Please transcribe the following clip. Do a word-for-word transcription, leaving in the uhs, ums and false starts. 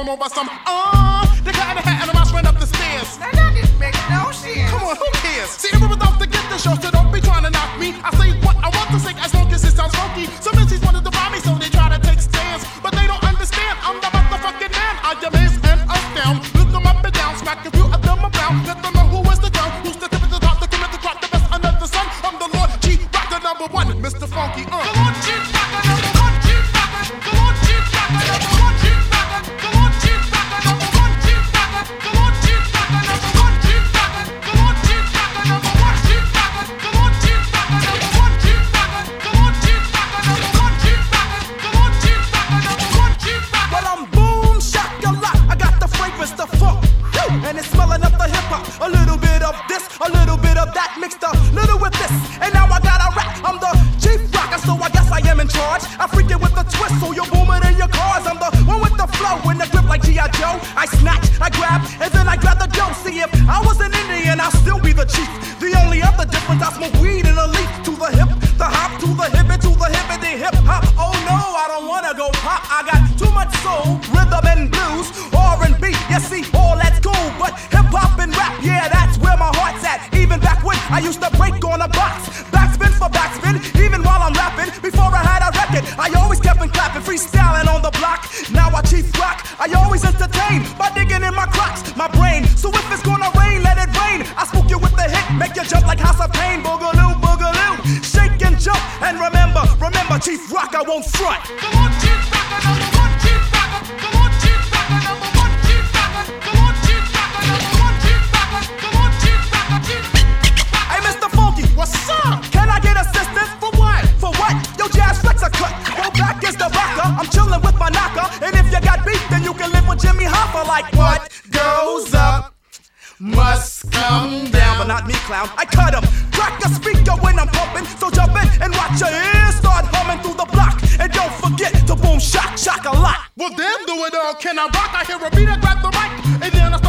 them over some, uh, they got in a hat and a mouse ran up the stairs. Now that didn't make no sense. Come on, who cares? See, everyone's out to get the show, so don't be trying to knock me. I say what I want to say as long as it sounds funky. Some M Cs wanted to buy me, so they try to take stands. But they don't understand, I'm the motherfucking man. I demand and us down. Look them up and down, smack a few of them around. Let them know who is the girl, who's the tip of the top, the cream of the crop, the best under the sun. I'm the Lord Chief Rocker number one, Mister Funky, uh. The Lord Chief Rocker number one, Chief Rocker. The Lord Chief Rocker number one, Chief Rocker. The Lord Chief Rocker number one, Chief Rocker. The Lord Chief Rocker number one, Chief Rocker. The Lord Chief Rocker number one, Chief Rocker. The Lord Chief Rocker number one, Chief Rocker. The Lord Chief Rocker number one, Chief Rocker. The Lord Chief Rocker number one, Chief Rocker. Well, I'm boom shakalaka. I got the fragrance, the funk, and it's smelling up the hip hop. A little bit of this, a little bit of that, mixed a little with this, and now I got a rap. I'm the chief rocker, so I guess I am in charge. I freak it with the twist, so you're booming in your cars. I'm the one with the flow, in the grip like G I Joe. I snatch, I grab, and then I grab the dough. See, if I was an Indian, I'll still be the chief. The only other difference, I smoke weed in a leaf. To the hip, the hop, to the hip, and to the hip, and the hip hop. Oh no, I don't wanna go pop. I got too much soul, rhythm and blues, R and B. You see, all that's cool, but hip hop and rap, yeah, that's where my heart's at. Even back when I used to break on a box, backspin for backspin, even while I'm rapping. Before I had a record, I always kept on clapping, freestyling on the block. Now I chief rock, I always entertain by digging in my crocs, my brain. So if it's gonna rain, let it rain. I spook you with the hit, make you jump like House of Pain. Boogaloo, boogaloo, shake and jump. And remember, remember, Chief Rock, I won't front. The Lord Chief Rocker number one, Chief Rocker. The Lord Chief Rocker number one, Chief Rocker. The Lord Chief Rocker number one, Chief Rocker. The Lord Chief Rocker, Chief Rocker. Hey, Mister Funky, What's up? can I get assistance? For what? For what? Yo, Jazz Flex a cut. Go back is the rocker. I'm chillin' with my knocker. And if you got beef, then you can live with Jimmy Hoffa. Like what goes up must come down. But not me, clown. I cut him. Crack a speaker when I'm pumping. So jump in and watch your ears start humming through the block. And don't forget to boom shock, shock a lot. Well, damn, do it all. Can I rock? I hear a beat, I grab the mic, and then I